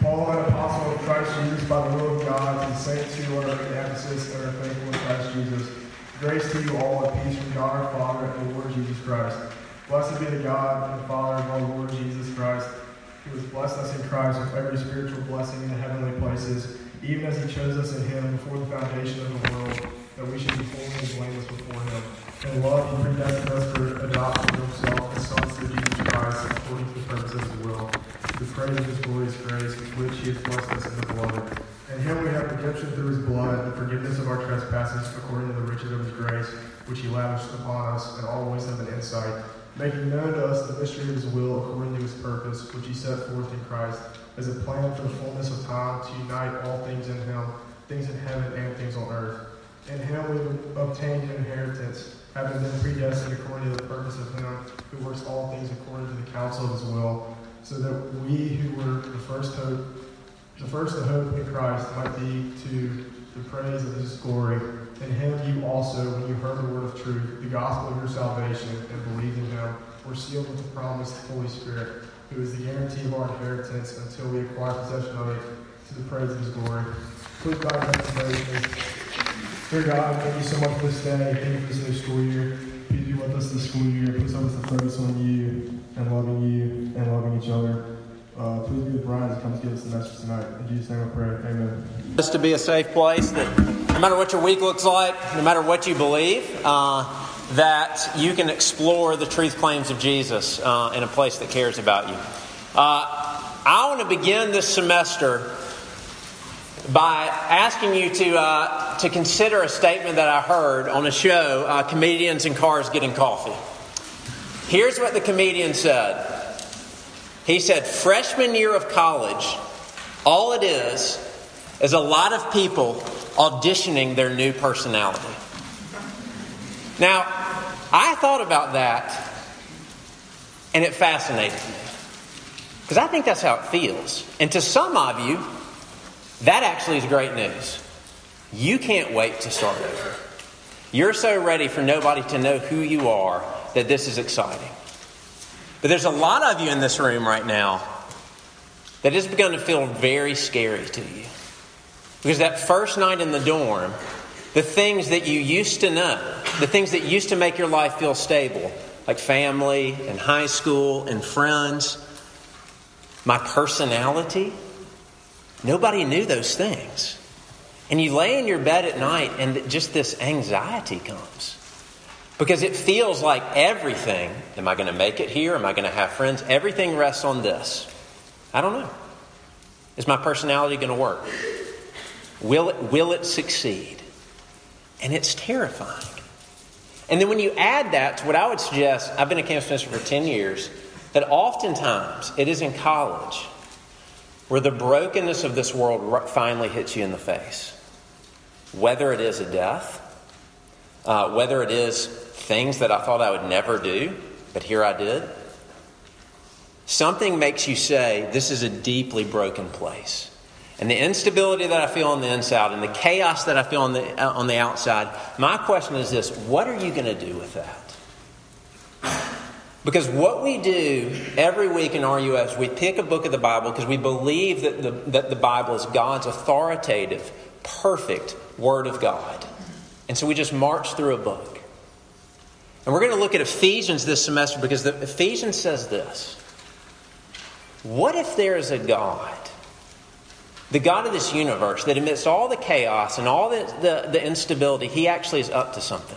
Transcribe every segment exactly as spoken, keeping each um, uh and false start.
Paul, an apostle of Christ Jesus, by the will of God, to the saints who are in Ephesus and are faithful in Christ Jesus. Grace to you all and peace from God our Father and the Lord Jesus Christ. Blessed be the God and Father of our Lord Jesus Christ, who has blessed us in Christ with every spiritual blessing in the heavenly places, even as he chose us in him before the foundation of the world, that we should be holy and blameless before him. In love, he predestined us for adoption to himself as sons through Jesus Christ, according to the purpose of his will, to the praise of his glorious grace, with which he has blessed us in the beloved. In him we have redemption through his blood, the forgiveness of our trespasses, according to the riches of his grace, which he lavished upon us in all wisdom and insight, making known to us the mystery of his will according to his purpose, which he set forth in Christ, as a plan for the fullness of time to unite all things in him, things in heaven and things on earth. In him we have obtained an inheritance, having been predestined according to the purpose of him who works all things according to the counsel of his will, so that we who were the first hope, the first to hope in Christ might be to the praise of his glory. In him you also, when you heard the word of truth, the gospel of your salvation, and believed in him, were sealed with the promised Holy Spirit, who is the guarantee of our inheritance until we acquire possession of it to the praise of his glory. Please God, come today with me. Dear God, thank you so much for this day. Thank you for this new school year. Please be with us this school year. Please help us to focus on you and loving you and loving each other. Uh, please be with Brian as he comes to give us the message tonight. In Jesus' name I pray. Amen. Just to be a safe place that no matter what your week looks like, no matter what you believe, uh, that you can explore the truth claims of Jesus uh, in a place that cares about you. Uh, I want to begin this semester by asking you to uh, to consider a statement that I heard on a show, uh, Comedians in Cars Getting Coffee. Here's what the comedian said. He said, freshman year of college, all it is is a lot of people auditioning their new personality. Now, I thought about that, and it fascinated me. Because I think that's how it feels. And to some of you, that actually is great news. You can't wait to start over. You're so ready for nobody to know who you are that this is exciting. But there's a lot of you in this room right now that has begun to feel very scary to you. Because that first night in the dorm, the things that you used to know, the things that used to make your life feel stable, like family and high school and friends, my personality, nobody knew those things. And you lay in your bed at night and just this anxiety comes. Because it feels like everything, am I going to make it here? Am I going to have friends? Everything rests on this. I don't know. Is my personality going to work? Will it, will it succeed? And it's terrifying. And then when you add that to what I would suggest, I've been a campus minister for ten years, that oftentimes it is in college where the brokenness of this world finally hits you in the face. Whether it is a death, uh, whether it is things that I thought I would never do, but here I did. Something makes you say, this is a deeply broken place. And the instability that I feel on the inside and the chaos that I feel on the, uh, on the outside, my question is this, what are you going to do with that? Because what we do every week in R U S, we pick a book of the Bible because we believe that the, that the Bible is God's authoritative, perfect Word of God. And so we just march through a book. And we're going to look at Ephesians this semester because the Ephesians says this. What if there is a God, the God of this universe, that amidst all the chaos and all the, the, the instability, He actually is up to something.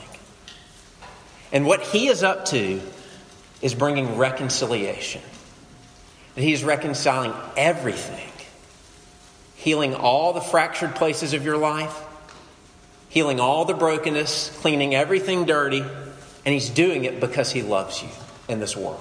And what He is up to is bringing reconciliation. That He is reconciling everything. Healing all the fractured places of your life. Healing all the brokenness. Cleaning everything dirty. And He's doing it because He loves you in this world.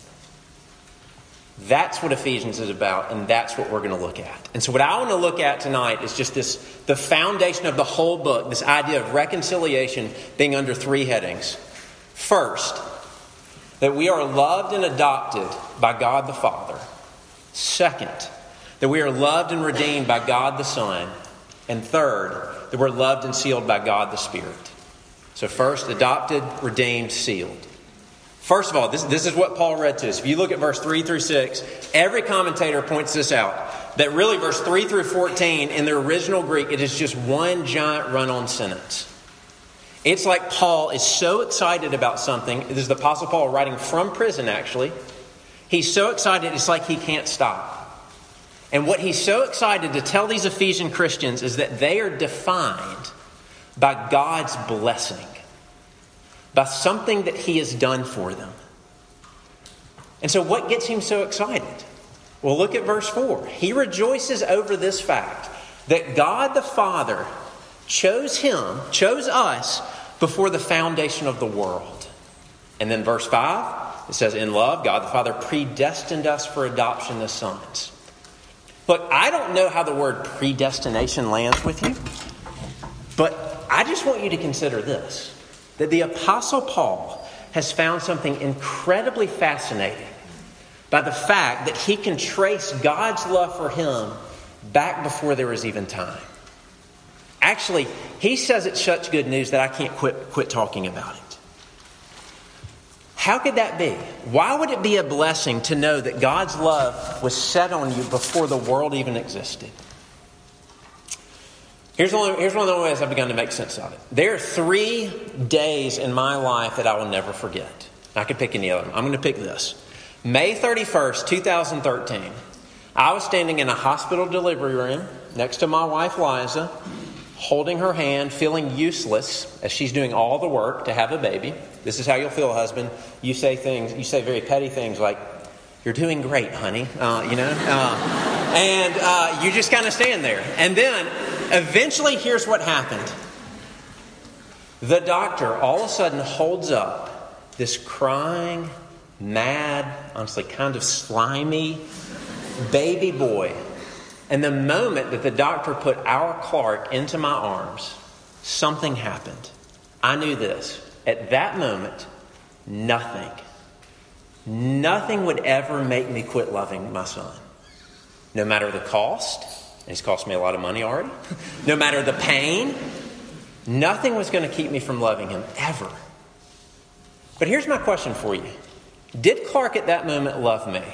That's what Ephesians is about, and that's what we're going to look at. And so what I want to look at tonight is just this, the foundation of the whole book, this idea of reconciliation being under three headings. First, that we are loved and adopted by God the Father. Second, that we are loved and redeemed by God the Son. And third, that we're loved and sealed by God the Spirit. So first, adopted, redeemed, sealed. First of all, this, this is what Paul read to us. If you look at verse three through six, every commentator points this out. That really verse three through fourteen, in the original Greek, it is just one giant run-on sentence. It's like Paul is so excited about something. This is the Apostle Paul writing from prison, actually. He's so excited, it's like he can't stop. And what he's so excited to tell these Ephesian Christians is that they are defined by God's blessing, by something that he has done for them. And so what gets him so excited? Well, look at verse four. He rejoices over this fact that God the Father chose him, chose us before the foundation of the world. And then verse five, it says, in love, God the Father predestined us for adoption as sons. Look, I don't know how the word predestination lands with you, but I just want you to consider this, that the Apostle Paul has found something incredibly fascinating by the fact that he can trace God's love for him back before there was even time. Actually, he says it's such good news that I can't quit, quit talking about it. How could that be? Why would it be a blessing to know that God's love was set on you before the world even existed? Here's one, here's one of the ways I've begun to make sense of it. There are three days in my life that I will never forget. I could pick any of them. I'm going to pick this. May thirty-first, twenty thirteen. I was standing in a hospital delivery room next to my wife, Liza, holding her hand, feeling useless as she's doing all the work to have a baby. This is how you'll feel, husband. You say things, you say very petty things like, you're doing great, honey, uh, you know? Uh, and uh, you just kind of stand there. And then, eventually, here's what happened. The doctor all of a sudden holds up this crying, mad, honestly kind of slimy baby boy. And the moment that the doctor put our Clark into my arms, something happened. I knew this. At that moment, nothing, nothing would ever make me quit loving my son. No matter the cost, and he's cost me a lot of money already, no matter the pain, nothing was going to keep me from loving him, ever. But here's my question for you. Did Clark at that moment love me?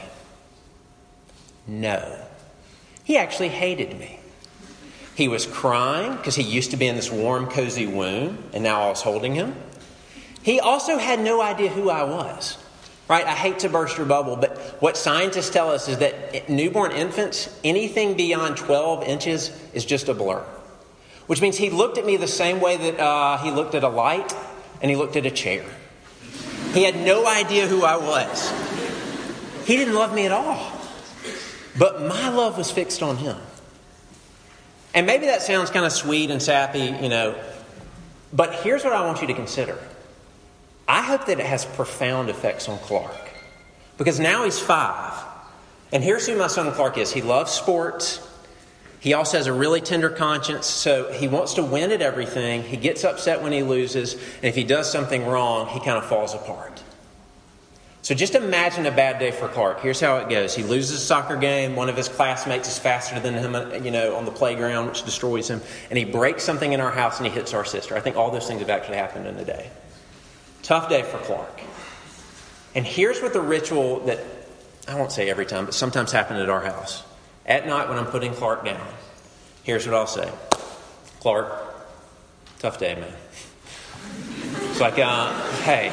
No. He actually hated me. He was crying because he used to be in this warm, cozy womb, and now I was holding him. He also had no idea who I was. Right? I hate to burst your bubble, but what scientists tell us is that newborn infants, anything beyond twelve inches is just a blur. Which means he looked at me the same way that uh, he looked at a light and he looked at a chair. He had no idea who I was. He didn't love me at all. But my love was fixed on him. And maybe that sounds kind of sweet and sappy, you know. But here's what I want you to consider. I hope that it has profound effects on Clark. Because now he's five. And here's who my son Clark is. He loves sports. He also has a really tender conscience. So he wants to win at everything. He gets upset when he loses. And if he does something wrong, he kind of falls apart. So just imagine a bad day for Clark. Here's how it goes. He loses a soccer game. One of his classmates is faster than him, you know, on the playground, which destroys him. And he breaks something in our house and he hits our sister. I think all those things have actually happened in a day. Tough day for Clark. And here's what the ritual that, I won't say every time, but sometimes happened at our house. At night when I'm putting Clark down, here's what I'll say. Clark, tough day, man. It's like, uh, hey,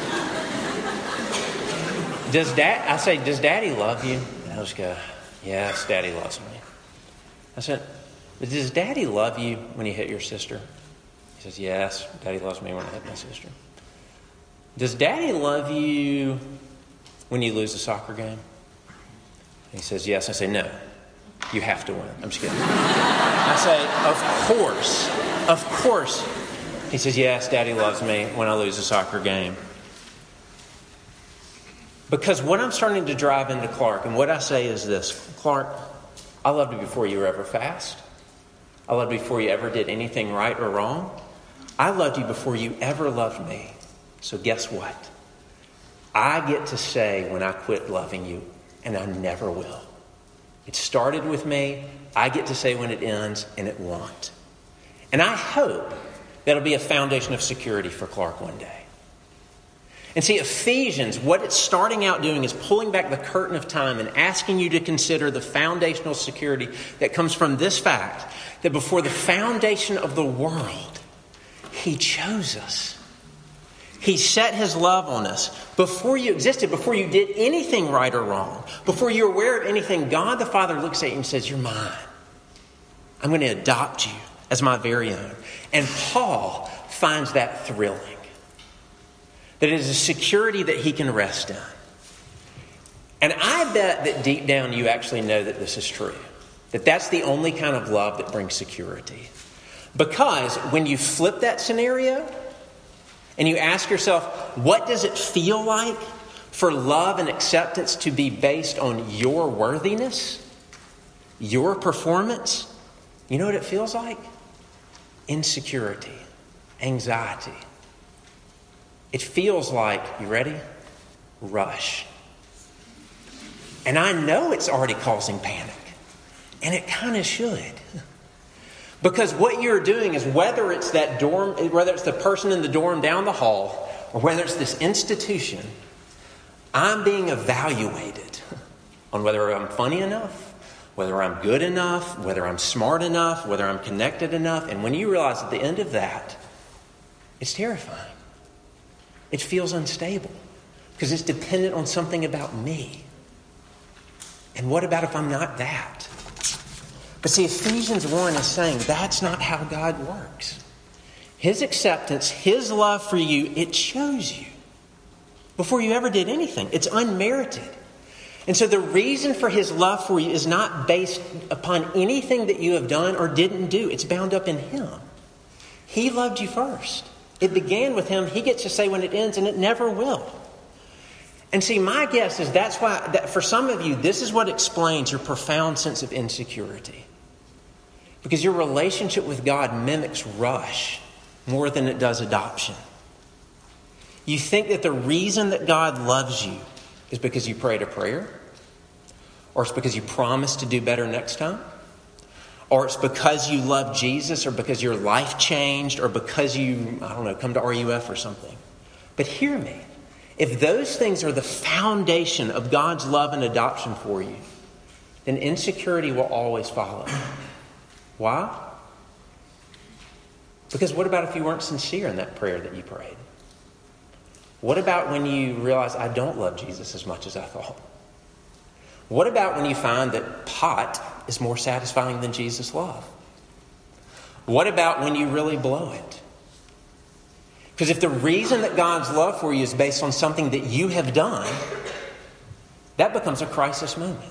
does dad, I say, does Daddy love you? And I'll just go, yes, Daddy loves me. I said, does Daddy love you when you hit your sister? He says, yes, Daddy loves me when I hit my sister. Does Daddy love you when you lose a soccer game? He says, yes. I say, no, you have to win. I'm just kidding. I say, of course, of course. He says, yes, Daddy loves me when I lose a soccer game. Because what I'm starting to drive into Clark, and what I say is this, Clark, I loved you before you were ever fast. I loved you before you ever did anything right or wrong. I loved you before you ever loved me. So guess what? I get to say when I quit loving you, and I never will. It started with me. I get to say when it ends, and it won't. And I hope that'll be a foundation of security for Clark one day. And see, Ephesians, what it's starting out doing is pulling back the curtain of time and asking you to consider the foundational security that comes from this fact, that before the foundation of the world, He chose us. He set His love on us. Before you existed, before you did anything right or wrong, before you're aware of anything, God the Father looks at you and says, you're mine. I'm going to adopt you as my very own. And Paul finds that thrilling. That it is a security that he can rest in. And I bet that deep down you actually know that this is true. That that's the only kind of love that brings security. Because when you flip that scenario and you ask yourself, what does it feel like for love and acceptance to be based on your worthiness, your performance? You know what it feels like? Insecurity, anxiety. It feels like, you ready? Rush. And I know it's already causing panic. And it kind of should. Because what you're doing is whether it's that dorm, whether it's the person in the dorm down the hall, or whether it's this institution, I'm being evaluated on whether I'm funny enough, whether I'm good enough, whether I'm smart enough, whether I'm connected enough. And when you realize at the end of that, it's terrifying. It feels unstable because it's dependent on something about me. And what about if I'm not that? But see, Ephesians one is saying that's not how God works. His acceptance, His love for you, it chose you before you ever did anything. It's unmerited. And so the reason for His love for you is not based upon anything that you have done or didn't do. It's bound up in Him. He loved you first. It began with Him. He gets to say when it ends, and it never will. And see, my guess is that's why, that for some of you, this is what explains your profound sense of insecurity. Because your relationship with God mimics rush more than it does adoption. You think that the reason that God loves you is because you prayed a prayer, or it's because you promised to do better next time, or it's because you love Jesus, or because your life changed, or because you, I don't know, come to R U F or something. But hear me. If those things are the foundation of God's love and adoption for you, then insecurity will always follow. Why? Because what about if you weren't sincere in that prayer that you prayed? What about when you realize, I don't love Jesus as much as I thought? What about when you find that pot is more satisfying than Jesus' love? What about when you really blow it? Because if the reason that God's love for you is based on something that you have done, that becomes a crisis moment.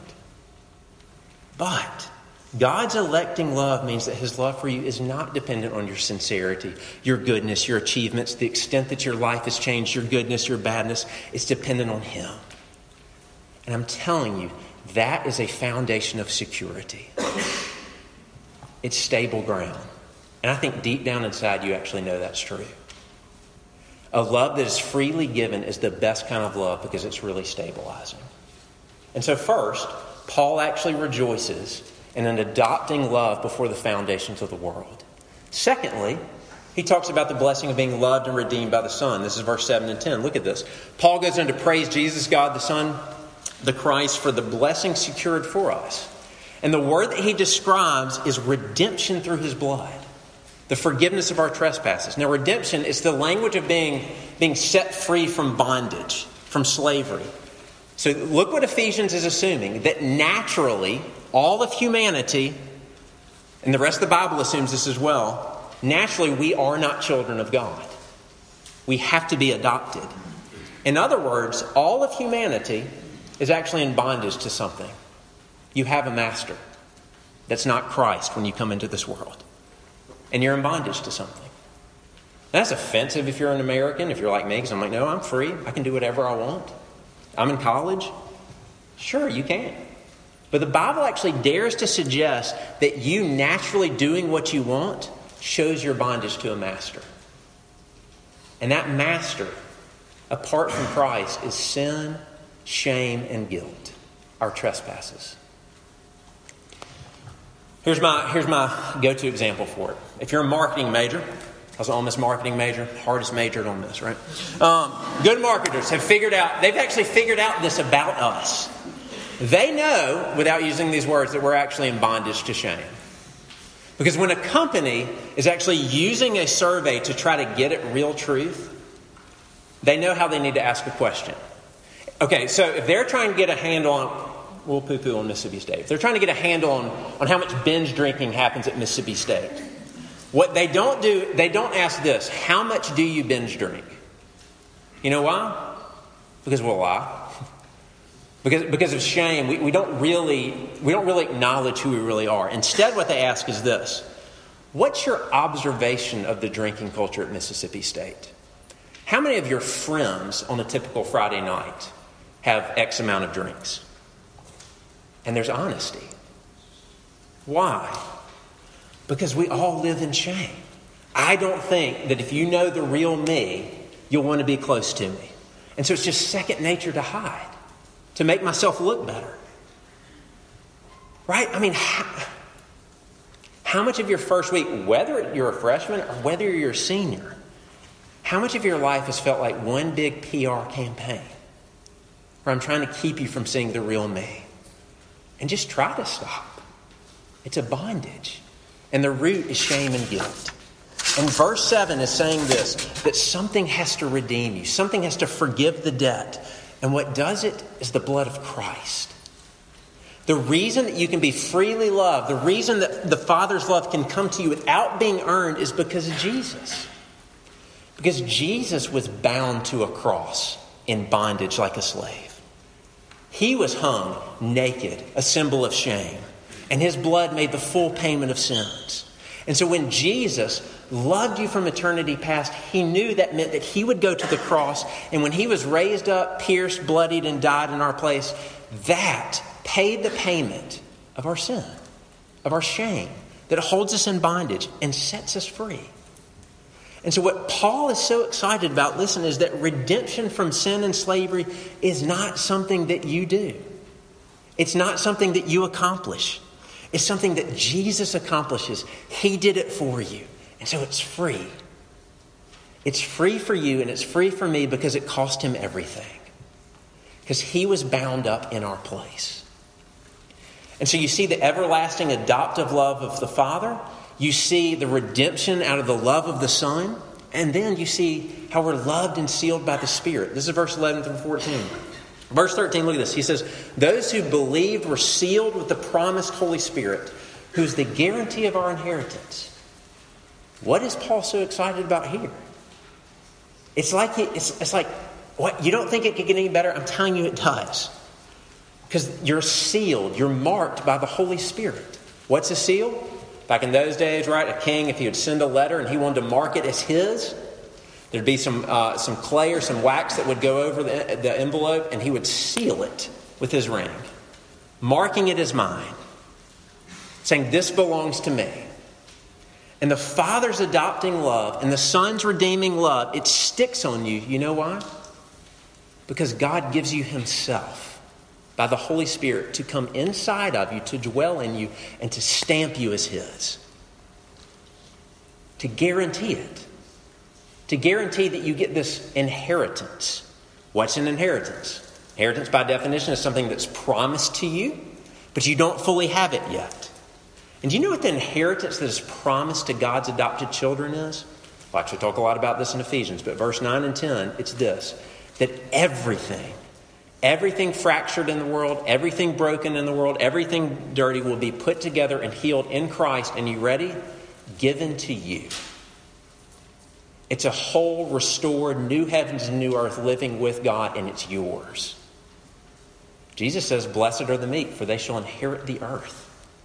But God's electing love means that His love for you is not dependent on your sincerity, your goodness, your achievements, the extent that your life has changed, your goodness, your badness. It's dependent on Him. And I'm telling you, that is a foundation of security. It's stable ground. And I think deep down inside you actually know that's true. A love that is freely given is the best kind of love because it's really stabilizing. And so first, Paul actually rejoices in an adopting love before the foundations of the world. Secondly, he talks about the blessing of being loved and redeemed by the Son. This is verse seven and ten. Look at this. Paul goes on to praise Jesus, God the Son, the Christ, for the blessing secured for us. And the word that he describes is redemption through His blood. The forgiveness of our trespasses. Now, redemption is the language of being, being set free from bondage, from slavery. So look what Ephesians is assuming, that naturally, all of humanity, and the rest of the Bible assumes this as well, naturally we are not children of God. We have to be adopted. In other words, all of humanity is actually in bondage to something. You have a master that's not Christ when you come into this world. And you're in bondage to something. That's offensive if you're an American, if you're like me, because I'm like, no, I'm free. I can do whatever I want. I'm in college. Sure, you can. But the Bible actually dares to suggest that you naturally doing what you want shows your bondage to a master. And that master, apart from Christ, is sin, shame, and guilt, our trespasses. Here's my, here's my go-to example for it. If you're a marketing major, I was an Ole Miss marketing major, hardest major at Ole Miss, right? Um, good marketers have figured out, they've actually figured out this about us. They know, without using these words, that we're actually in bondage to shame. Because when a company is actually using a survey to try to get at real truth, they know how they need to ask a question. Okay, so if they're trying to get a handle on, we'll poo-poo on Mississippi State. If they're trying to get a handle on, on how much binge drinking happens at Mississippi State, what they don't do, they don't ask this: how much do you binge drink? You know why? Because we'll lie. Because, because of shame, we, we don't really we don't really acknowledge who we really are. Instead, what they ask is this: what's your observation of the drinking culture at Mississippi State? How many of your friends on a typical Friday night have X amount of drinks? And there's honesty. Why? Because we all live in shame. I don't think that if you know the real me, you'll want to be close to me. And so it's just second nature to hide, to make myself look better. Right? I mean, how, how much of your first week, whether you're a freshman or whether you're a senior, how much of your life has felt like one big P R campaign where I'm trying to keep you from seeing the real me? And just try to stop. It's a bondage. And the root is shame and guilt. And verse seven is saying this, that something has to redeem you. Something has to forgive the debt. And what does it is the blood of Christ. The reason that you can be freely loved, the reason that the Father's love can come to you without being earned is because of Jesus. Because Jesus was bound to a cross in bondage like a slave. He was hung naked, a symbol of shame. And his blood made the full payment of sins. And so when Jesus loved you from eternity past, he knew that meant that he would go to the cross. And when he was raised up, pierced, bloodied, and died in our place, that paid the payment of our sin, of our shame, that holds us in bondage and sets us free. And so what Paul is so excited about, listen, is that redemption from sin and slavery is not something that you do. It's not something that you accomplish. It's something that Jesus accomplishes. He did it for you. And so it's free. It's free for you and it's free for me because it cost him everything. Because he was bound up in our place. And so you see the everlasting adoptive love of the Father. You see the redemption out of the love of the Son. And then you see how we're loved and sealed by the Spirit. This is verse eleven through fourteen. Verse thirteen, look at this. He says, those who believed were sealed with the promised Holy Spirit, who's the guarantee of our inheritance. What is Paul so excited about here? It's like, it's, it's like, what? You don't think it could get any better? I'm telling you it does. Because you're sealed. You're marked by the Holy Spirit. What's a seal? Back in those days, right, a king, if he would send a letter and he wanted to mark it as his, there'd be some uh, some clay or some wax that would go over the, the envelope, and he would seal it with his ring, marking it as mine, saying, this belongs to me. And the Father's adopting love and the Son's redeeming love, it sticks on you. You know why? Because God gives you himself by the Holy Spirit to come inside of you, to dwell in you, and to stamp you as his. To guarantee it. To guarantee that you get this inheritance. What's an inheritance? Inheritance, by definition, is something that's promised to you, but you don't fully have it yet. And do you know what the inheritance that is promised to God's adopted children is? We'll actually talk a lot about this in Ephesians, but verse nine and ten, it's this: that everything, everything fractured in the world, everything broken in the world, everything dirty will be put together and healed in Christ. And you ready? Given to you. It's a whole, restored, new heavens and new earth living with God, and it's yours. Jesus says, blessed are the meek, for they shall inherit the earth.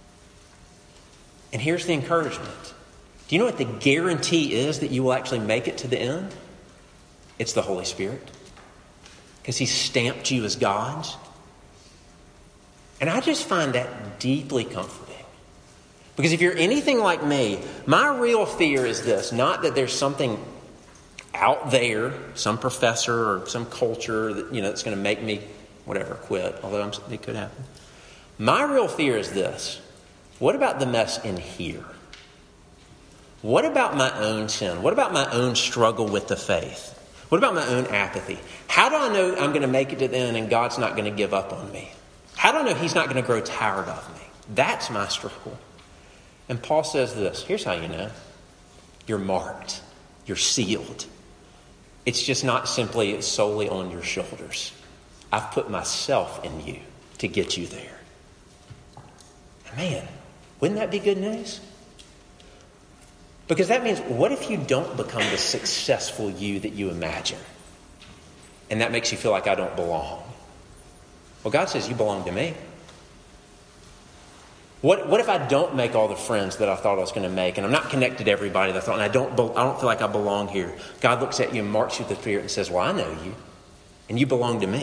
And here's the encouragement. Do you know what the guarantee is that you will actually make it to the end? It's the Holy Spirit. Because he stamped you as God's. And I just find that deeply comforting. Because if you're anything like me, my real fear is this. Not that there's something out there, some professor or some culture that, you know, that's going to make me, whatever, quit. Although I'm, it could happen. My real fear is this. What about the mess in here? what about my own sin? What about my own struggle with the faith? What about my own apathy? How do I know I'm going to make it to the end and God's not going to give up on me? How do I know he's not going to grow tired of me? That's my struggle. And Paul says this. Here's how you know. You're marked. You're sealed. It's just not simply solely on your shoulders. I've put myself in you to get you there. Man, wouldn't that be good news? Because that means, what if you don't become the successful you that you imagine? And that makes you feel like I don't belong. Well, God says you belong to me. What, what if I don't make all the friends that I thought I was going to make, and I'm not connected to everybody that I thought, and I don't, I don't feel like I belong here? God looks at you and marks you with the Spirit and says, well, I know you, and you belong to me.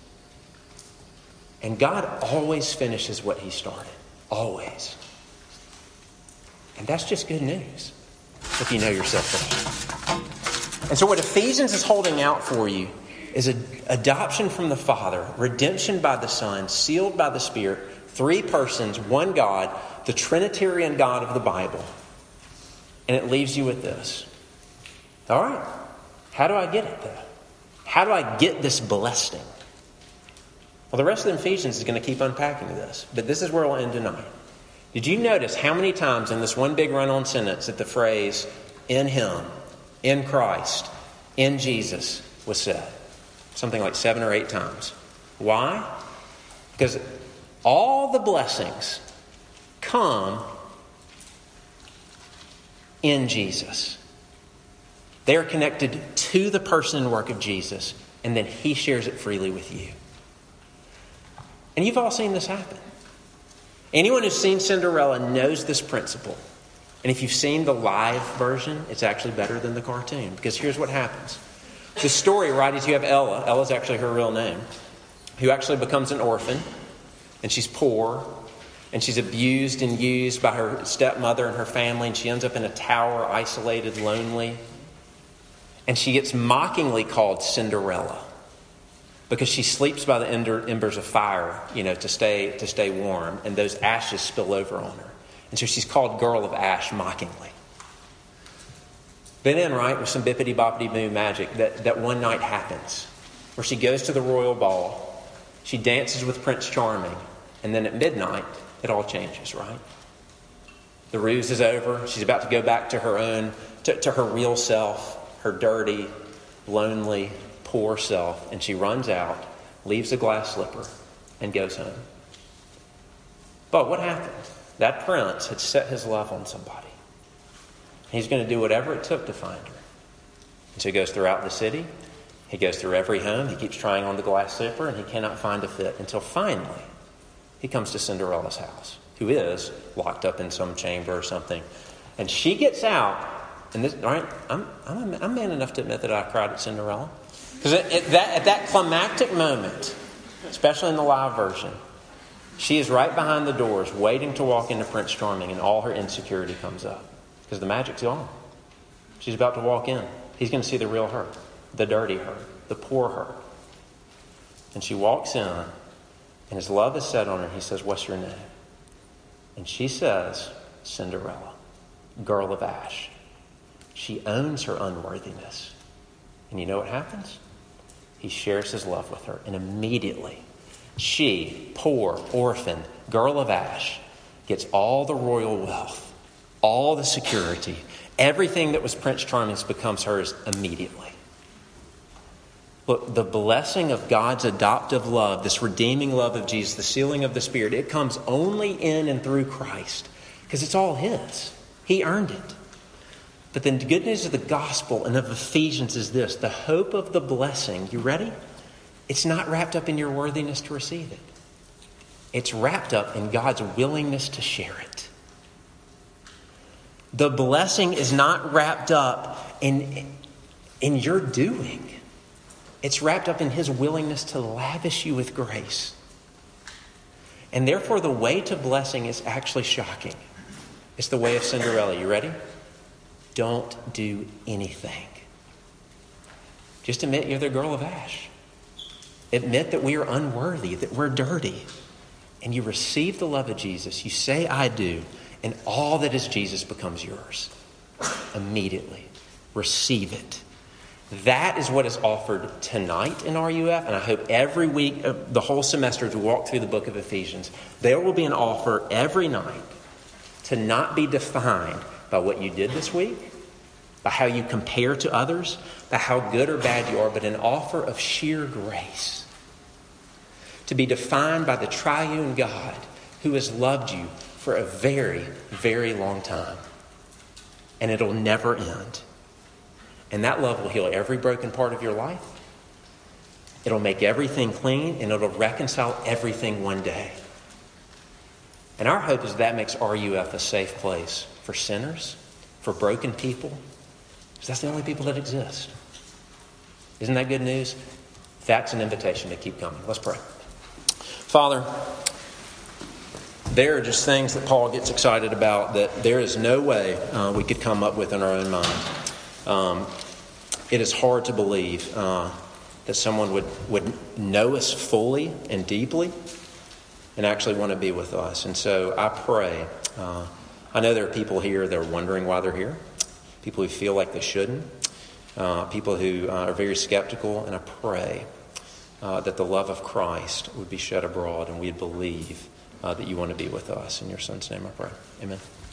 And God always finishes what he started. Always. And that's just good news if you know yourself. And so what Ephesians is holding out for you is an adoption from the Father, redemption by the Son, sealed by the Spirit, three persons, one God, the Trinitarian God of the Bible. And it leaves you with this. All right, how do I get it though? How do I get this blessing? Well, the rest of Ephesians is going to keep unpacking this, but this is where we'll end tonight. Did you notice how many times in this one big run-on sentence that the phrase, in him, in Christ, in Jesus, was said? Something like seven or eight times. Why? Because all the blessings come in Jesus. They are connected to the person and work of Jesus, and then he shares it freely with you. And you've all seen this happen. Anyone who's seen Cinderella knows this principle. And if you've seen the live version, it's actually better than the cartoon. Because here's what happens. The story, right, is you have Ella. Ella's actually her real name. Who actually becomes an orphan. And she's poor. And she's abused and used by her stepmother and her family. And she ends up in a tower, isolated, lonely. And she gets mockingly called Cinderella. Because she sleeps by the embers of fire, you know, to stay to stay warm. And those ashes spill over on her. And so she's called Girl of Ash mockingly. But then, right, with some bippity-boppity-boo magic, that, that one night happens. Where she goes to the royal ball. She dances with Prince Charming. And then at midnight, it all changes, right? The ruse is over. She's about to go back to her own, to, to her real self. Her dirty, lonely, poor self, and she runs out, leaves a glass slipper, and goes home. But what happened? That prince had set his love on somebody. He's going to do whatever it took to find her. And so he goes throughout the city. He goes through every home. He keeps trying on the glass slipper, and he cannot find a fit until finally he comes to Cinderella's house, who is locked up in some chamber or something. And she gets out, and this, all right, I'm, I'm, I'm man enough to admit that I cried at Cinderella. Because at, at, that, at that climactic moment, especially in the live version, she is right behind the doors waiting to walk into Prince Charming, and all her insecurity comes up. Because the magic's gone. She's about to walk in. He's going to see the real her, the dirty her, the poor her. And she walks in, and his love is set on her. He says, what's your name? And she says, Cinderella, Girl of Ash. She owns her unworthiness. And you know what happens? He shares his love with her. And immediately, she, poor, orphan, Girl of Ash, gets all the royal wealth, all the security, everything that was Prince Charming's becomes hers immediately. Look, the blessing of God's adoptive love, this redeeming love of Jesus, the sealing of the Spirit, it comes only in and through Christ. Because it's all his. He earned it. But then the good news of the gospel and of Ephesians is this. The hope of the blessing, you ready? It's not wrapped up in your worthiness to receive it. It's wrapped up in God's willingness to share it. The blessing is not wrapped up in, in your doing. It's wrapped up in his willingness to lavish you with grace. And therefore the way to blessing is actually shocking. It's the way of Cinderella. You ready? Don't do anything. Just admit you're the Girl of Ash. Admit that we are unworthy, that we're dirty. And you receive the love of Jesus. You say, I do. And all that is Jesus becomes yours. immediately. Receive it. That is what is offered tonight in R U F, and I hope every week, uh, the whole semester, as we walk through the book of Ephesians, there will be an offer every night to not be defined by what you did this week, by how you compare to others, by how good or bad you are, but an offer of sheer grace. To be defined by the triune God who has loved you for a very, very long time. And it'll never end. And that love will heal every broken part of your life. It'll make everything clean, and it'll reconcile everything one day. And our hope is that makes R U F a safe place for sinners, for broken people, because that's the only people that exist. Isn't that good news? That's an invitation to keep coming. Let's pray. Father, there are just things that Paul gets excited about that there is no way uh, we could come up with in our own mind. Um, it is hard to believe uh, that someone would, would know us fully and deeply and actually want to be with us. And so I pray, uh, I know there are people here that are wondering why they're here, people who feel like they shouldn't, uh, people who uh, are very skeptical, and I pray uh, that the love of Christ would be shed abroad and we'd believe uh, that you want to be with us. In your Son's name I pray. Amen.